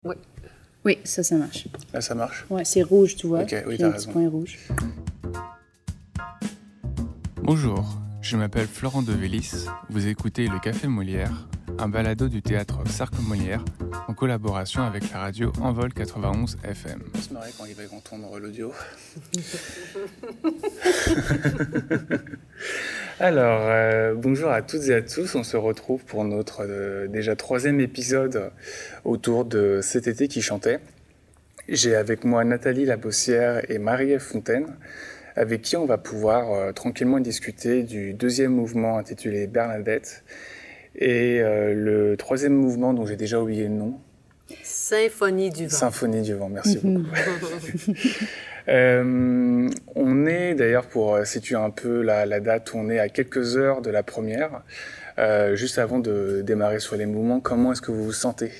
Oui. Oui, ça marche. Là, ça marche? Ouais, c'est rouge, tu vois. Ok, oui, t'as t'as un petit raison. point rouge. Bonjour, je m'appelle Florent Devélis. Vous écoutez Le Café Molière, un balado du théâtre Sarc Molière en collaboration avec la radio Envol 91 FM. On se marrer quand il va entendre l'audio. Alors, bonjour à toutes et à tous. On se retrouve pour notre déjà 3e épisode autour de Cet été qui chantait. J'ai avec moi Nathalie Labossière et Marie-Ève Fontaine, avec qui on va pouvoir tranquillement discuter du 2e mouvement intitulé Bernadette et le 3e mouvement dont j'ai déjà oublié le nom. Symphonie du vent. Symphonie du vent, merci beaucoup. On est d'ailleurs, pour situer un peu la date, on est à quelques heures de la première. Juste avant de démarrer sur les mouvements, comment est-ce que vous vous sentez?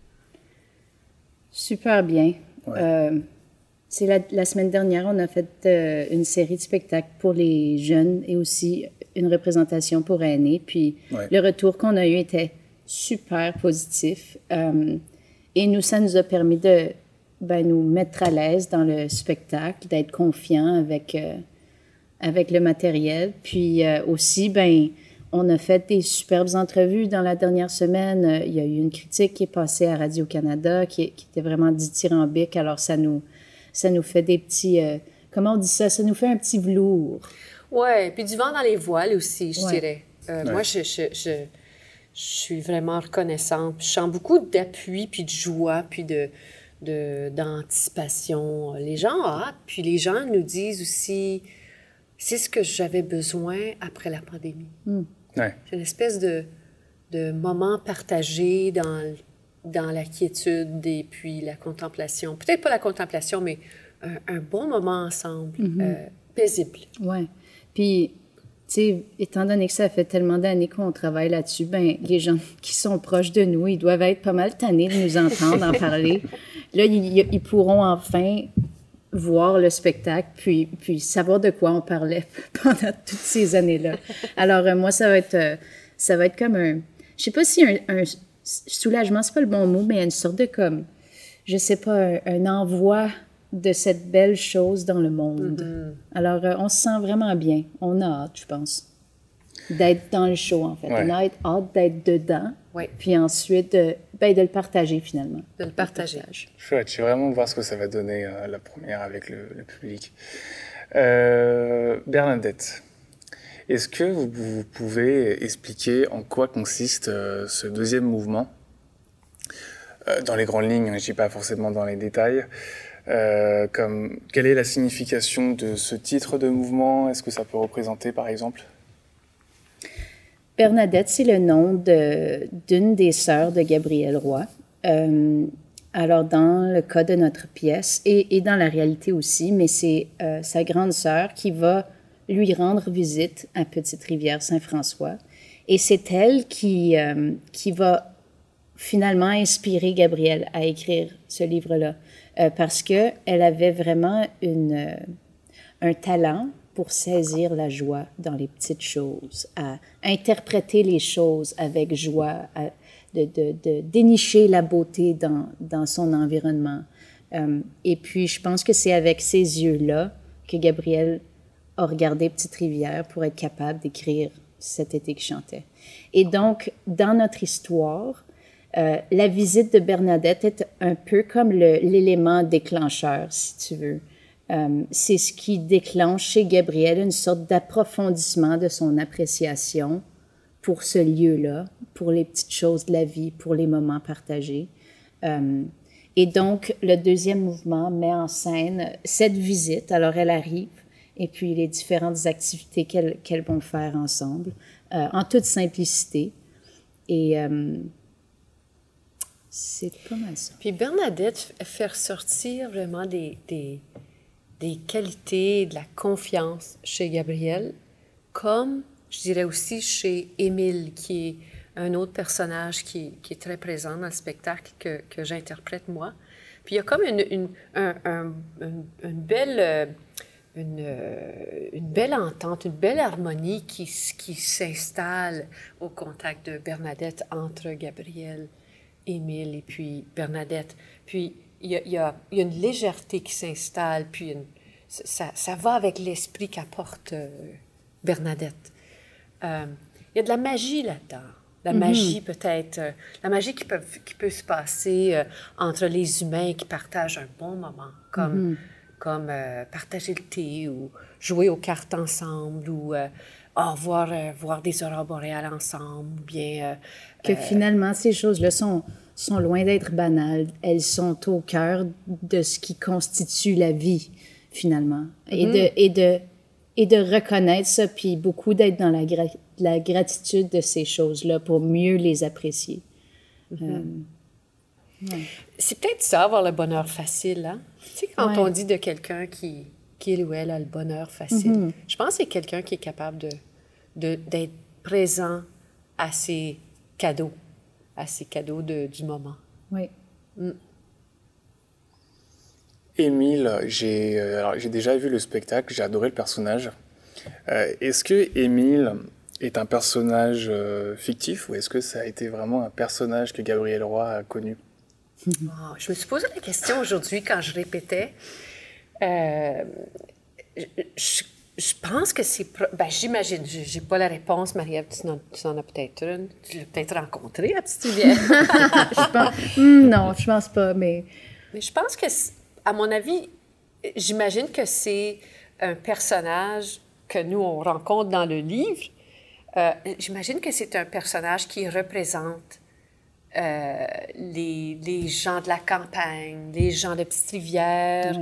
Super bien. Ouais. C'est la semaine dernière, on a fait une série de spectacles pour les jeunes et aussi une représentation pour aînés. Puis Ouais. le retour qu'on a eu était super positif. Et ça nous a permis de nous mettre à l'aise dans le spectacle, d'être confiants avec le matériel. Puis aussi, on a fait des superbes entrevues dans la dernière semaine. Il y a eu une critique qui est passée à Radio-Canada qui était vraiment dithyrambique. Alors, ça nous fait des petits... comment on dit ça? Ça nous fait un petit velours. Oui, puis du vent dans les voiles aussi, je Ouais. dirais. Moi, je suis vraiment reconnaissante. Je sens beaucoup d'appui, puis de joie, puis d'anticipation. Les gens puis les gens nous disent aussi, c'est ce que j'avais besoin après la pandémie. Ouais. C'est une espèce de moment partagé dans la quiétude et puis la contemplation. Peut-être pas la contemplation, mais un bon moment ensemble, paisible. Oui. Puis, tu sais, étant donné que ça fait tellement d'années qu'on travaille là-dessus, les gens qui sont proches de nous, ils doivent être pas mal tannés de nous entendre en parler. Là, ils pourront enfin voir le spectacle, puis savoir de quoi on parlait pendant toutes ces années-là. Alors, moi, ça va être comme je sais pas si un soulagement, c'est pas le bon mot, mais une sorte de je sais pas, un envoi de cette belle chose dans le monde. Alors, on se sent vraiment bien. On a hâte, je pense, d'être dans le show, en fait. Ouais. On a hâte d'être dedans, Ouais. puis ensuite de le partager, finalement. De le partager. Chouette, je vais vraiment voir ce que ça va donner la première avec le public. Bernadette, est-ce que vous pouvez expliquer en quoi consiste ce 2e mouvement? Dans les grandes lignes, je ne dis pas forcément dans les détails. Quelle est la signification de ce titre de mouvement? Est-ce que ça peut représenter, par exemple? Bernadette, c'est le nom d'une des sœurs de Gabriel Roy. Alors, dans le cas de notre pièce, et dans la réalité aussi, mais c'est sa grande sœur qui va lui rendre visite à Petite-Rivière-Saint-François. Et c'est elle qui va finalement inspirer Gabriel à écrire ce livre-là. Parce qu'elle avait vraiment un talent pour saisir la joie dans les petites choses, à interpréter les choses avec joie, de dénicher la beauté dans son environnement. Et puis, je pense que c'est avec ces yeux-là que Gabriel a regardé Petite-Rivière pour être capable d'écrire Cet été qui chantait. Et donc, dans notre histoire, la visite de Bernadette est un peu comme l'élément déclencheur, si tu veux. C'est ce qui déclenche chez Gabriel une sorte d'approfondissement de son appréciation pour ce lieu-là, pour les petites choses de la vie, pour les moments partagés. Et donc, le 2e mouvement met en scène cette visite. Alors, elle arrive, et puis les différentes activités qu'elles vont faire ensemble, en toute simplicité. Et c'est pas mal ça. Puis Bernadette fait ressortir vraiment des qualités, de la confiance chez Gabriel, comme, je dirais aussi, chez Émile, qui est un autre personnage qui est très présent dans le spectacle que j'interprète moi. Puis il y a comme une belle entente, une belle harmonie qui s'installe au contact de Bernadette entre Gabriel Émile et puis Bernadette. Puis il y a une légèreté qui s'installe, puis ça va avec l'esprit qu'apporte Bernadette. Il y a de la magie là-dedans. La magie peut-être, la magie qui peut se passer entre les humains qui partagent un bon moment, comme partager le thé ou jouer aux cartes ensemble ou voir des aurores boréales ensemble, ou bien... que finalement, ces choses-là sont loin d'être banales. Elles sont au cœur de ce qui constitue la vie, finalement. Et de reconnaître ça, puis beaucoup d'être dans la gratitude de ces choses-là pour mieux les apprécier. C'est peut-être ça, avoir le bonheur facile, hein? Tu sais, quand on dit de quelqu'un qu'il ou elle a le bonheur facile, je pense que c'est quelqu'un qui est capable d'être présent à ses cadeaux du moment. Oui. Émile, j'ai déjà vu le spectacle, j'ai adoré le personnage. Est-ce que Émile est un personnage fictif ou est-ce que ça a été vraiment un personnage que Gabriel Roy a connu? Je me suis posé la question aujourd'hui quand je répétais. Je pense que c'est... j'imagine, j'ai pas la réponse. Marie-Ève, tu en as peut-être une. Tu l'as peut-être rencontrée à Petite-Rivière. Non, je pense pas, mais je pense que, à mon avis, j'imagine que c'est un personnage que nous, on rencontre dans le livre. J'imagine que c'est un personnage qui représente les gens de la campagne, les gens de Petite-Rivière,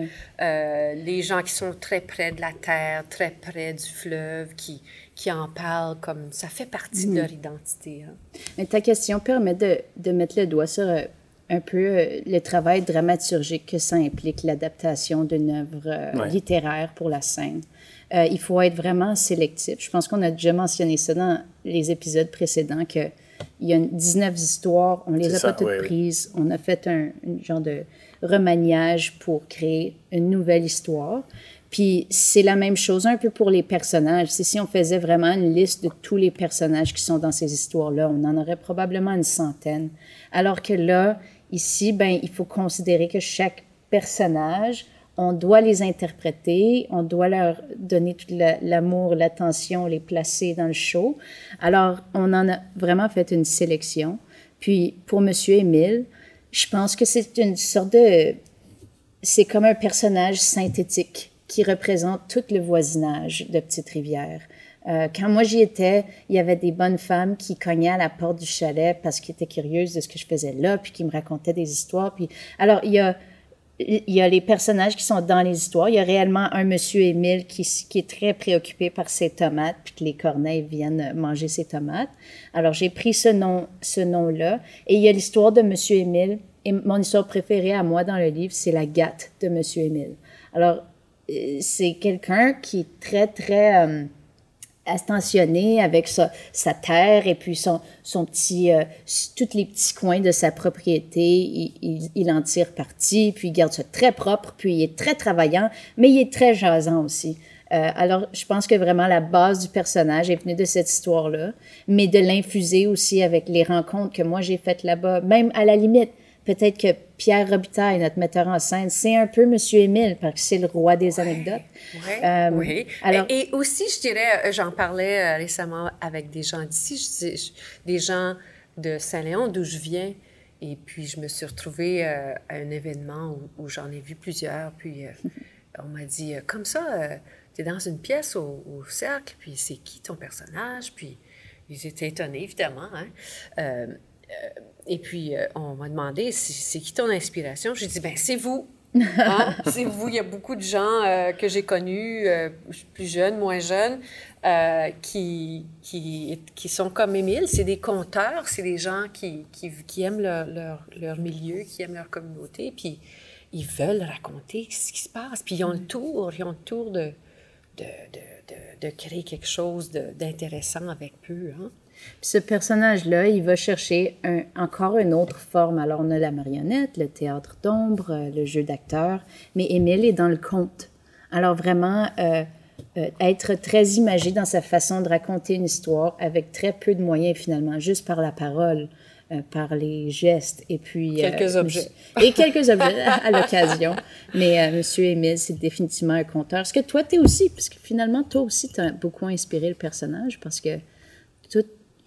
les gens qui sont très près de la terre, très près du fleuve, qui en parlent comme ça fait partie de leur identité. Hein. Mais ta question permet de mettre le doigt sur un peu le travail dramaturgique que ça implique, l'adaptation d'une œuvre littéraire pour la scène. Il faut être vraiment sélectif. Je pense qu'on a déjà mentionné ça dans les épisodes précédents, qu'il y a 19 histoires, on les a pas toutes prises. On a fait un genre de remaniage pour créer une nouvelle histoire. Puis c'est la même chose un peu pour les personnages. C'est si on faisait vraiment une liste de tous les personnages qui sont dans ces histoires-là, on en aurait probablement une centaine. Alors que là, ici, il faut considérer que chaque personnage, on doit les interpréter, on doit leur donner tout l'amour, l'attention, les placer dans le show. Alors, on en a vraiment fait une sélection. Puis, pour Monsieur Émile, je pense que c'est une sorte de... C'est comme un personnage synthétique qui représente tout le voisinage de Petite-Rivière. Quand moi j'y étais, il y avait des bonnes femmes qui cognaient à la porte du chalet parce qu'ils étaient curieuses de ce que je faisais là, puis qui me racontaient des histoires. Puis... Alors, il y a les personnages qui sont dans les histoires. Il y a réellement un Monsieur Émile qui est très préoccupé par ses tomates, puis que les corneilles viennent manger ses tomates. Alors, j'ai pris ce nom-là. Et il y a l'histoire de Monsieur Émile. Et mon histoire préférée à moi dans le livre, c'est la Gatte de Monsieur Émile. Alors, c'est quelqu'un qui est très, très attentionné avec sa terre et puis son petit, tous les petits coins de sa propriété, il en tire parti, puis il garde ça très propre, puis il est très travaillant, mais il est très jasant aussi. Alors, je pense que vraiment la base du personnage est venue de cette histoire-là, mais de l'infuser aussi avec les rencontres que moi j'ai faites là-bas, même à la limite. Peut-être que Pierre Robitaille, notre metteur en scène, c'est un peu Monsieur Émile, parce que c'est le roi des anecdotes. Oui. Alors, et aussi, je dirais, j'en parlais récemment avec des gens d'ici, des gens de Saint-Léon, d'où je viens, et puis je me suis retrouvée à un événement où j'en ai vu plusieurs, puis on m'a dit, comme ça, tu es dans une pièce au cercle, puis c'est qui ton personnage? Puis ils étaient étonnés, évidemment, hein. Et puis, on m'a demandé, c'est qui ton inspiration? J'ai dit, c'est vous. Hein? C'est vous. Il y a beaucoup de gens que j'ai connus, plus jeunes, moins jeunes, qui sont comme Émile. C'est des conteurs, c'est des gens qui aiment leur milieu, qui aiment leur communauté, puis ils veulent raconter ce qui se passe. Puis ils ont le tour de créer quelque chose d'intéressant avec eux, hein? Puis ce personnage-là, il va chercher encore une autre forme. Alors, on a la marionnette, le théâtre d'ombre, le jeu d'acteur, mais Émile est dans le conte. Alors, vraiment, être très imagé dans sa façon de raconter une histoire avec très peu de moyens, finalement, juste par la parole. par les gestes. Et puis, quelques objets. Et quelques objets à l'occasion. Mais M. Émile, c'est définitivement un conteur. Est-ce que toi, tu es aussi, parce que finalement, toi aussi, tu as beaucoup inspiré le personnage, parce que tout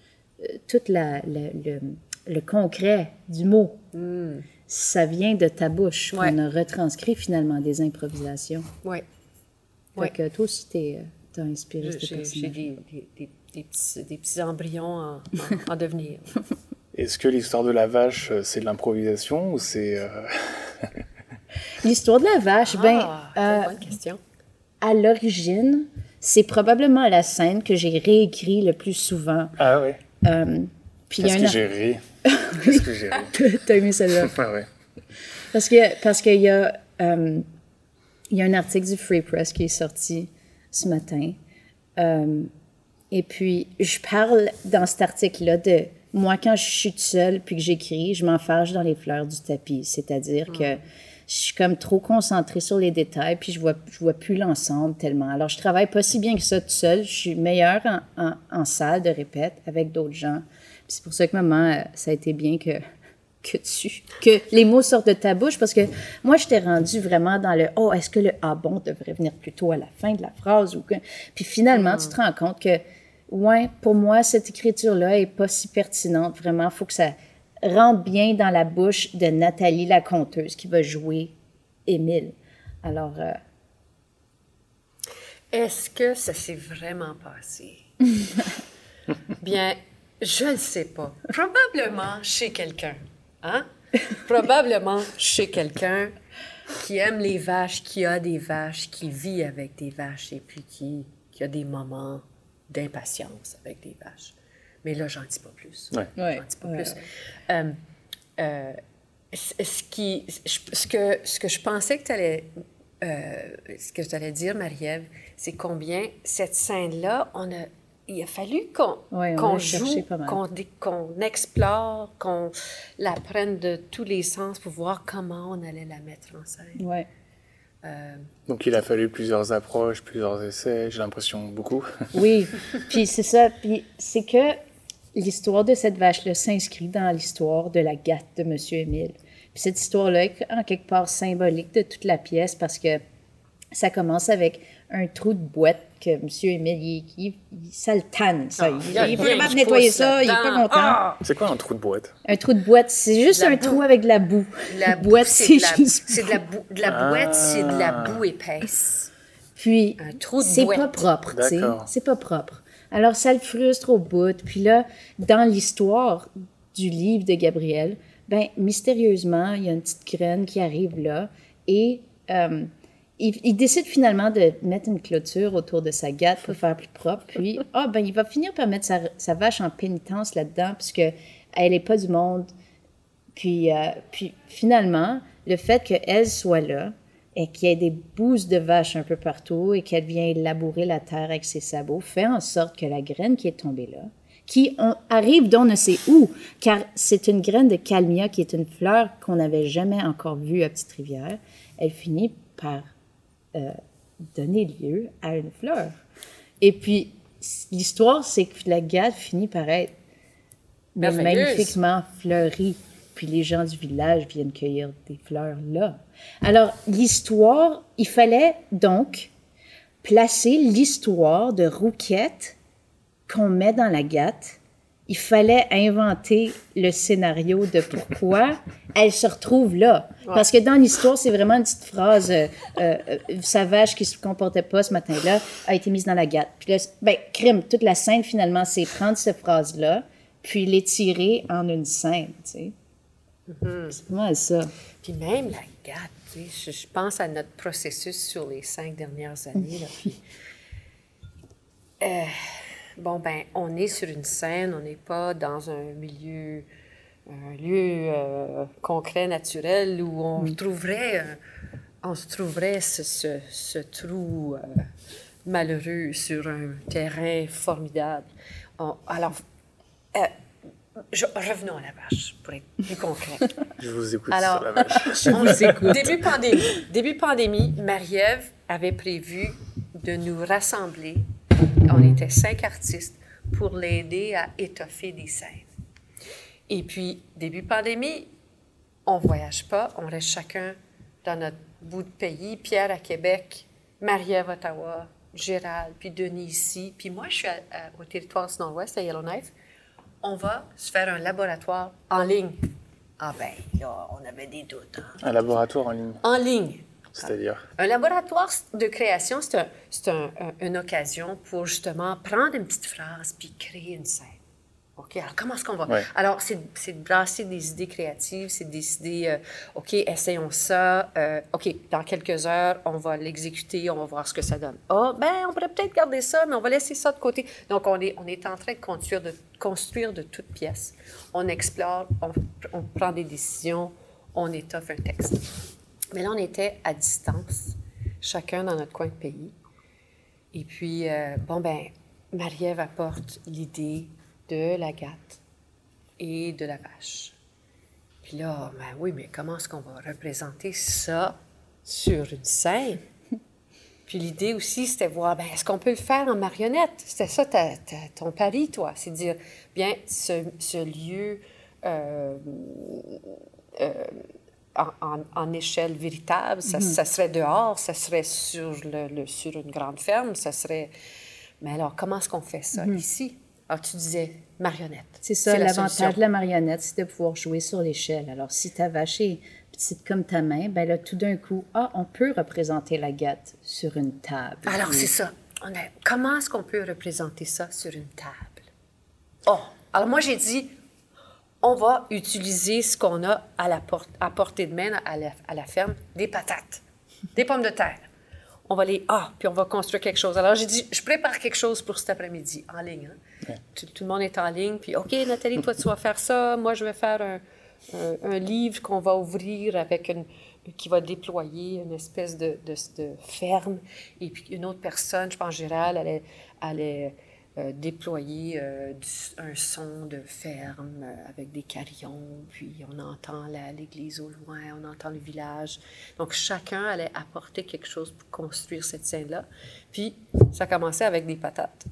le concret du mot, ça vient de ta bouche. Ouais. On a retranscrit finalement des improvisations. Oui. Fait que toi aussi, t'as inspiré ce J'ai personnage. des petits embryons en devenir. Est-ce que l'histoire de la vache, c'est de l'improvisation ou c'est... L'histoire de la vache, C'est une bonne question. à l'origine, c'est probablement la scène que j'ai réécrit le plus souvent. Ah ouais. Puis Qu'est-ce que j'ai ri. Qu'est-ce que j'ai ri. T'as aimé celle-là? Ah ouais. Parce qu'il y a un article du Free Press qui est sorti ce matin. Et puis, je parle dans cet article-là de moi, quand je suis toute seule puis que j'écris, je m'enfarge dans les fleurs du tapis. C'est-à-dire que je suis comme trop concentrée sur les détails puis je vois plus l'ensemble tellement. Alors, je travaille pas si bien que ça toute seule. Je suis meilleure en salle de répète avec d'autres gens. Puis c'est pour ça que, maman, ça a été bien que les mots sortent de ta bouche, parce que moi, je t'ai rendu vraiment dans le « Oh, est-ce que le « Ah bon » devrait venir plutôt à la fin de la phrase? » ou que... Puis finalement, tu te rends compte que, ouais, pour moi, cette écriture-là est pas si pertinente. Vraiment, il faut que ça rentre bien dans la bouche de Nathalie, la conteuse, qui va jouer Émile. Alors... Est-ce que ça s'est vraiment passé? Bien, je ne sais pas. Probablement chez quelqu'un. Hein? Probablement chez quelqu'un qui aime les vaches, qui a des vaches, qui vit avec des vaches et puis qui a des moments d'impatience avec des vaches. Mais là, j'en dis pas plus. Ouais. J'en dis pas plus. Ce que je pensais que tu allais... ce que je t'allais dire, Marie-Ève, c'est combien cette scène-là, il a fallu qu'on joue, qu'on explore, qu'on la prenne de tous les sens pour voir comment on allait la mettre en scène. Ouais. Donc il a fallu plusieurs approches, plusieurs essais, j'ai l'impression beaucoup. Oui, puis c'est ça. Puis c'est que l'histoire de cette vache-là s'inscrit dans l'histoire de la gâte de M. Émile. Puis cette histoire-là est en quelque part symbolique de toute la pièce, parce que ça commence avec un trou de boîte que M. Émile, ça le tanne, ça. Il peut pas nettoyer ça, il est pas content. C'est quoi un trou de boîte? Un trou de boîte, c'est juste un trou avec de la boue. La boîte, c'est de la boue. De la boîte, c'est de la boue épaisse. Puis, un trou de c'est boîte. pas propre, tu sais. C'est pas propre. Alors, ça le frustre au bout. Puis là, dans l'histoire du livre de Gabriel, ben mystérieusement, il y a une petite graine qui arrive là et il décide finalement de mettre une clôture autour de sa gâte pour faire plus propre. Puis, il va finir par mettre sa vache en pénitence là-dedans, puisque elle n'est pas du monde. Puis finalement, le fait qu'elle soit là et qu'il y ait des bouses de vache un peu partout et qu'elle vient labourer la terre avec ses sabots, fait en sorte que la graine qui est tombée là, qui arrive d'on ne sait où, car c'est une graine de calmia qui est une fleur qu'on n'avait jamais encore vue à Petite-Rivière, elle finit par donner lieu à une fleur. Et puis, l'histoire, c'est que la gâte finit par être magnifiquement fleurie. Puis les gens du village viennent cueillir des fleurs là. Alors, l'histoire, il fallait donc placer l'histoire de Rouquette qu'on met dans la gâte. Il fallait inventer le scénario de pourquoi elle se retrouve là. Ouais. Parce que dans l'histoire, c'est vraiment une petite phrase sa vache qui ne se comportait pas ce matin-là a été mise dans la gâte. Puis là, crime, toute la scène, finalement, c'est prendre cette phrase-là puis l'étirer en une scène, tu sais. Mm-hmm. C'est pas mal ça. Puis même la gâte, tu sais, je pense à notre processus sur les 5 dernières années, là, puis... on est sur une scène, on n'est pas dans un lieu concret, naturel, où on se trouverait ce trou malheureux sur un terrain formidable. Revenons à la vache, pour être plus concret. Je vous écoute sur la vache. On vous écoute. Début pandémie, Marie-Ève avait prévu de nous rassembler. On était 5 artistes pour l'aider à étoffer des scènes. Et puis, début pandémie, on ne voyage pas, on reste chacun dans notre bout de pays. Pierre à Québec, Marie-Ève à Ottawa, Gérald, puis Denis ici. Puis moi, je suis au territoire du Nord-Ouest, à Yellowknife. On va se faire un laboratoire en ligne. Ah ben, là, on avait des doutes. Hein? Un laboratoire en ligne. En ligne. C'est-à-dire? Un laboratoire de création, c'est une occasion pour justement prendre une petite phrase puis créer une scène. OK, alors comment est-ce qu'on va? Ouais. Alors, c'est de brasser des idées créatives, c'est de décider, OK, essayons ça. OK, dans quelques heures, on va l'exécuter, on va voir ce que ça donne. Ah, ben, on pourrait peut-être garder ça, mais on va laisser ça de côté. Donc, on est en train de construire de toutes pièces. On explore, on prend des décisions, on étoffe un texte. Mais là, on était à distance, chacun dans notre coin de pays. Et puis, Marie-Ève apporte l'idée de la gâte et de la vache. Puis là, ben oui, mais comment est-ce qu'on va représenter ça sur une scène? Puis l'idée aussi, c'était voir, ben, est-ce qu'on peut le faire en marionnette? C'était ça ton pari, toi. C'est de dire, bien, ce lieu en échelle véritable, ça serait dehors, ça serait sur une grande ferme, ça serait... Mais alors, comment est-ce qu'on fait ça ici? Alors, tu disais marionnette. C'est ça, l'avantage de la marionnette, c'est de pouvoir jouer sur l'échelle. Alors, si ta vache est petite comme ta main, ben là, tout d'un coup, on peut représenter la gâte sur une table. Alors, c'est ça. Comment est-ce qu'on peut représenter ça sur une table? Oh! Alors, moi, j'ai dit, on va utiliser ce qu'on a à portée de main à la ferme, des patates, des pommes de terre. On va puis on va construire quelque chose. Alors, j'ai dit, je prépare quelque chose pour cet après-midi, en ligne. Hein? Ouais. Tout le monde est en ligne. Puis, OK, Nathalie, toi, tu vas faire ça. Moi, je vais faire un livre qu'on va ouvrir qui va déployer une espèce de ferme. Et puis, une autre personne, je pense Gérald, allait déployer un son de ferme avec des carillons, puis on entend l'église au loin, on entend le village. Donc, chacun allait apporter quelque chose pour construire cette scène-là. Puis, ça commençait avec des patates.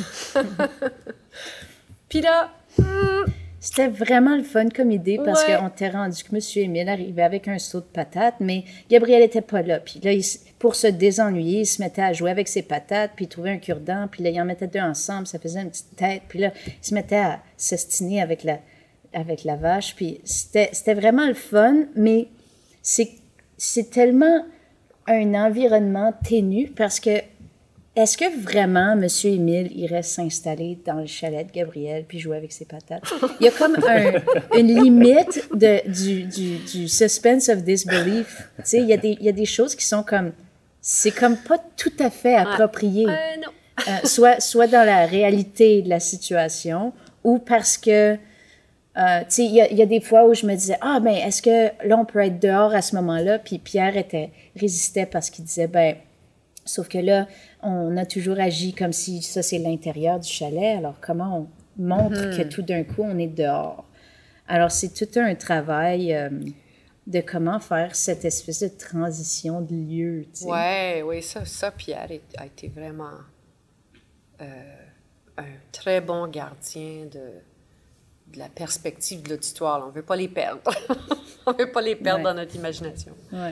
Puis là... C'était vraiment le fun comme idée parce qu'on t'est rendu que M. Émile arrivait avec un seau de patates, mais Gabriel n'était pas là. Puis là, pour se désennuyer, il se mettait à jouer avec ses patates, puis il trouvait un cure-dent, puis là, il en mettait deux ensemble, ça faisait une petite tête. Puis là, il se mettait à s'estiner avec la vache. Puis c'était vraiment le fun, mais c'est tellement un environnement ténu parce que est-ce que vraiment M. Émile irait s'installer dans le chalet de Gabriel puis jouer avec ses patates? Il y a comme une limite du suspense of disbelief. Tu sais, il y a des choses qui sont comme... C'est comme pas tout à fait approprié. Non. Soit dans la réalité de la situation ou parce que... tu sais, il y a des fois où je me disais, ben est-ce que là, on peut être dehors à ce moment-là? Puis Pierre résistait parce qu'il disait, sauf que là, on a toujours agi comme si ça, c'est l'intérieur du chalet. Alors, comment on montre que tout d'un coup, on est dehors? Alors, c'est tout un travail de comment faire cette espèce de transition de lieu. Tu sais. Oui, ça, Pierre a été vraiment un très bon gardien de la perspective de l'auditoire. On ne veut pas les perdre. On ne veut pas les perdre dans notre imagination. Ouais.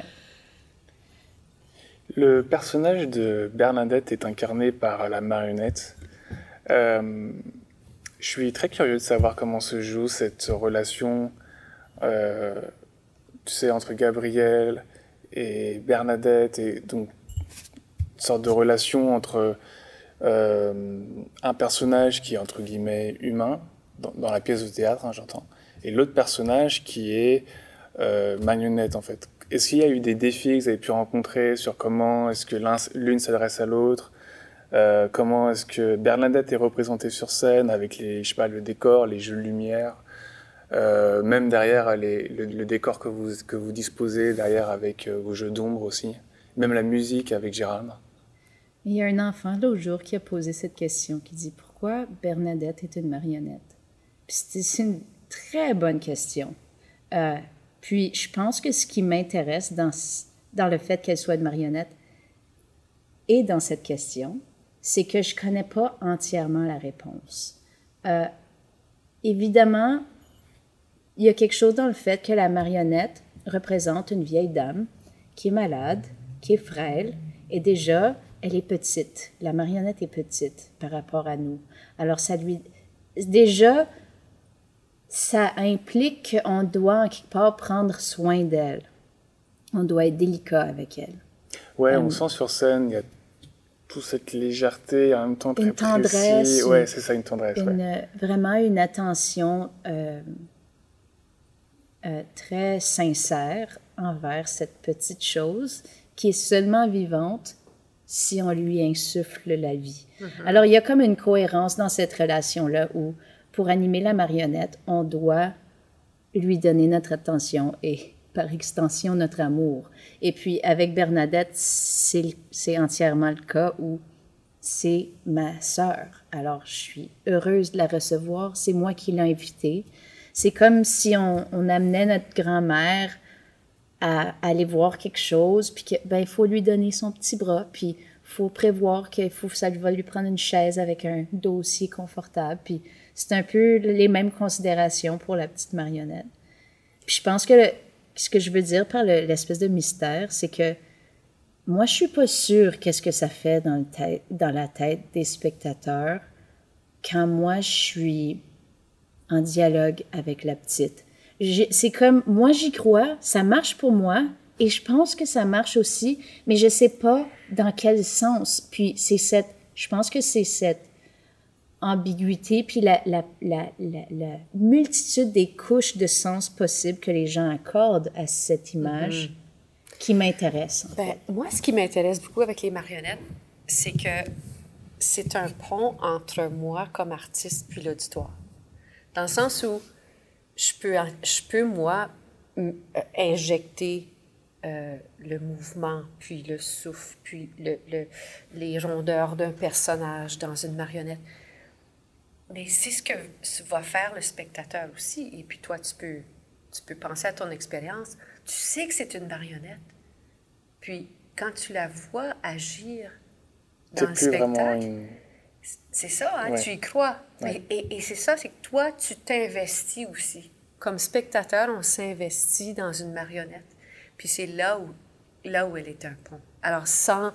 Le personnage de Bernadette est incarné par la marionnette. Je suis très curieux de savoir comment se joue cette relation, tu sais, entre Gabriel et Bernadette, et donc une sorte de relation entre un personnage qui est entre guillemets humain dans la pièce de théâtre, hein, j'entends, et l'autre personnage qui est marionnette en fait. Est-ce qu'il y a eu des défis que vous avez pu rencontrer sur comment est-ce que l'une s'adresse à l'autre, comment est-ce que Bernadette est représentée sur scène avec le décor, les jeux de lumière, même derrière le décor que vous disposez derrière avec vos jeux d'ombre aussi, même la musique avec Gérald. Il y a un enfant l'autre jour qui a posé cette question, qui dit « Pourquoi Bernadette est une marionnette? » Puis c'est une très bonne question. Puis, je pense que ce qui m'intéresse dans le fait qu'elle soit une marionnette et dans cette question, c'est que je ne connais pas entièrement la réponse. Évidemment, il y a quelque chose dans le fait que la marionnette représente une vieille dame qui est malade, qui est frêle, et déjà, elle est petite. La marionnette est petite par rapport à nous. Alors, déjà, ça implique qu'on doit, en quelque part, prendre soin d'elle. On doit être délicat avec elle. Ouais, on sent sur scène, il y a toute cette légèreté, en même temps très une tendresse, précis. Ouais, c'est ça, une tendresse. Vraiment une attention très sincère envers cette petite chose qui est seulement vivante si on lui insuffle la vie. Alors, il y a comme une cohérence dans cette relation-là où, pour animer la marionnette, on doit lui donner notre attention et, par extension, notre amour. Et puis, avec Bernadette, c'est entièrement le cas où c'est ma sœur. Alors, je suis heureuse de la recevoir. C'est moi qui l'ai invitée. C'est comme si on amenait notre grand-mère à aller voir quelque chose, puis il faut lui donner son petit bras, puis il faut prévoir ça va lui prendre une chaise avec un dossier confortable. Puis c'est un peu les mêmes considérations pour la petite marionnette. Puis je pense que ce que je veux dire par l'espèce de mystère, c'est que moi, je suis pas sûre qu'est-ce que ça fait dans la tête des spectateurs quand moi, je suis en dialogue avec la petite. C'est comme, moi, j'y crois, ça marche pour moi, et je pense que ça marche aussi, mais je sais pas dans quel sens. Puis je pense que c'est cette ambiguïté, puis la multitude des couches de sens possibles que les gens accordent à cette image qui m'intéresse. Moi, ce qui m'intéresse beaucoup avec les marionnettes, c'est que c'est un pont entre moi comme artiste puis l'auditoire. Dans le sens où je peux moi, injecter le mouvement, puis le souffle, puis les rondeurs d'un personnage dans une marionnette. Mais c'est ce que va faire le spectateur aussi. Et puis toi, tu peux penser à ton expérience. Tu sais que c'est une marionnette. Puis quand tu la vois agir dans le spectacle, c'est ça, hein, ouais. Tu y crois. Ouais. Et c'est ça, c'est que toi, tu t'investis aussi. Comme spectateur, on s'investit dans une marionnette. Puis c'est là où elle est un pont. Alors, sans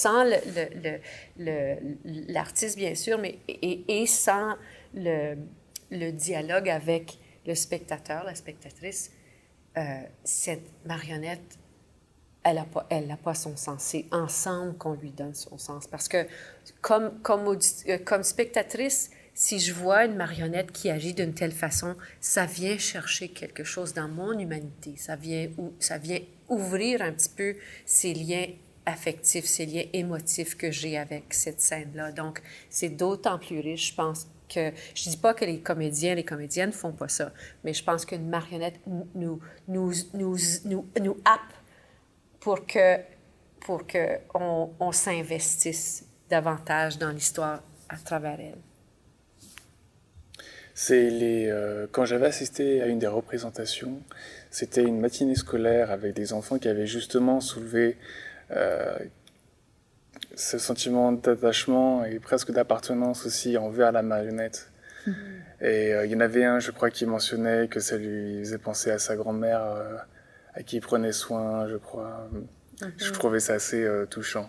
l'artiste, bien sûr, mais et sans le dialogue avec le spectateur, la spectatrice, cette marionnette, elle n'a pas son sens. C'est ensemble qu'on lui donne son sens. Parce que, comme spectatrice, si je vois une marionnette qui agit d'une telle façon, ça vient chercher quelque chose dans mon humanité. Ça vient ouvrir un petit peu ces liens affectifs, ces liens émotifs que j'ai avec cette scène-là. Donc, c'est d'autant plus riche, je pense, que... Je dis pas que les comédiens, les comédiennes font pas ça, mais je pense qu'une marionnette nous happe pour que on s'investisse davantage dans l'histoire à travers elle. Quand j'avais assisté à une des représentations, c'était une matinée scolaire avec des enfants qui avaient justement soulevé ce sentiment d'attachement et presque d'appartenance aussi envers la marionnette. Et il y en avait un, je crois, qui mentionnait que ça lui faisait penser à sa grand-mère à qui il prenait soin, je crois. Je trouvais ça assez touchant.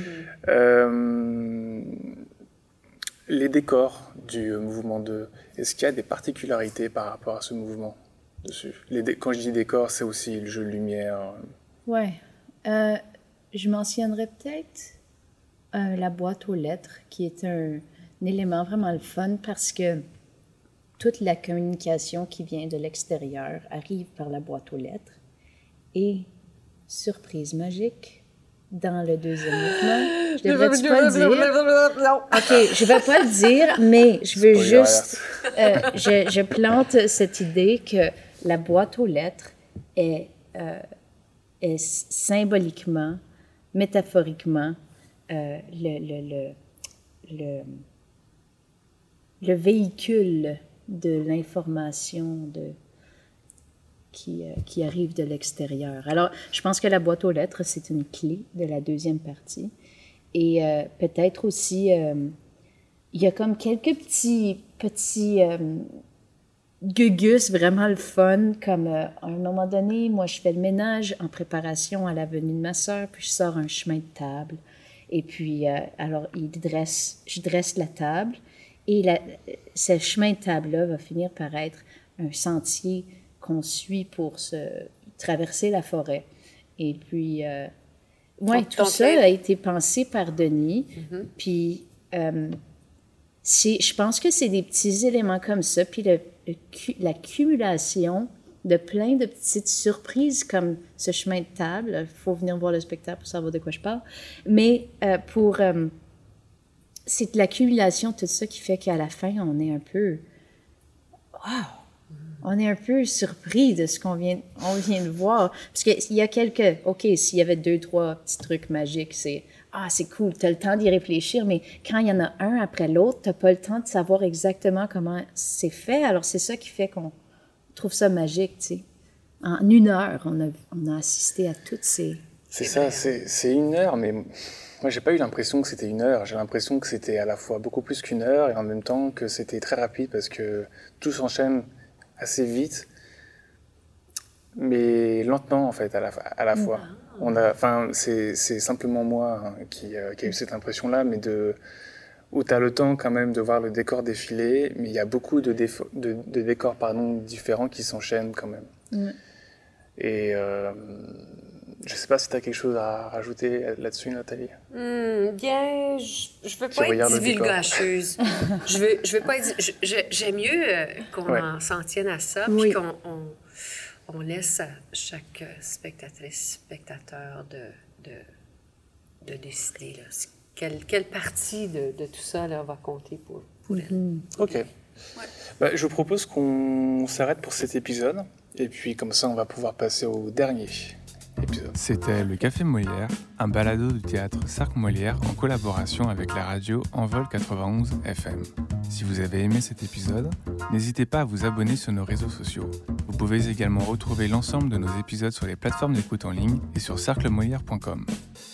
Les décors du mouvement 2, est-ce qu'il y a des particularités par rapport à ce mouvement dessus? Quand je dis décor, c'est aussi le jeu de lumière. Oui. Je mentionnerais peut-être la boîte aux lettres, qui est un élément vraiment le fun parce que toute la communication qui vient de l'extérieur arrive par la boîte aux lettres. Et, surprise magique, dans le deuxième mouvement, je devrais-tu pas le dire? Non. OK, je vais pas le dire, mais je veux juste... je plante cette idée que la boîte aux lettres est symboliquement, métaphoriquement, le véhicule de l'information qui arrive de l'extérieur. Alors, je pense que la boîte aux lettres, c'est une clé de la deuxième partie. Et peut-être aussi, il y a comme quelques petits gugus, vraiment le fun. Comme à un moment donné, moi, je fais le ménage en préparation à la venue de ma sœur, puis je sors un chemin de table. Et puis, alors, je dresse la table. Et ce chemin de table-là va finir par être un sentier qu'on suit pour traverser la forêt. Et puis, tout ça a été pensé par Denis. Mm-hmm. Puis, je pense que c'est des petits éléments comme ça. Puis, l'accumulation de plein de petites surprises comme ce chemin de table. Il faut venir voir le spectacle pour savoir de quoi je parle. Mais c'est l'accumulation de tout ça qui fait qu'à la fin, on est un peu... Wow! On est un peu surpris de ce qu'on vient de voir. Parce qu'il y a OK, s'il y avait 2-3 petits trucs magiques, c'est cool, tu as le temps d'y réfléchir, mais quand il y en a un après l'autre, tu n'as pas le temps de savoir exactement comment c'est fait. Alors, c'est ça qui fait qu'on trouve ça magique, tu sais. En 1 heure, on a assisté à toutes ces... C'est ça, c'est 1 heure, mais moi, j'ai pas eu l'impression que c'était 1 heure. J'ai l'impression que c'était à la fois beaucoup plus qu'1 heure et en même temps que c'était très rapide parce que tout s'enchaîne assez vite, mais lentement, en fait, à la fois. C'est simplement moi qui a eu cette impression-là, mais où tu as le temps quand même de voir le décor défiler, mais il y a beaucoup de décors différents qui s'enchaînent quand même. Mm. Et je sais pas si tu as quelque chose à rajouter là-dessus, Nathalie. Bien, je veux pas être divulgacheuse. je veux pas être... J'aime mieux qu'on s'en tienne à ça, puis qu'on laisse à chaque spectatrice, spectateur de décider là, quelle partie de tout ça là, va compter pour elle. OK. Ouais. Je propose qu'on s'arrête pour cet épisode, et puis comme ça, on va pouvoir passer au dernier épisode. C'était le Café Molière, un balado du théâtre Cercle Molière en collaboration avec la radio Envol 91 FM. Si vous avez aimé cet épisode, n'hésitez pas à vous abonner sur nos réseaux sociaux. Vous pouvez également retrouver l'ensemble de nos épisodes sur les plateformes d'écoute en ligne et sur cerclemolière.com.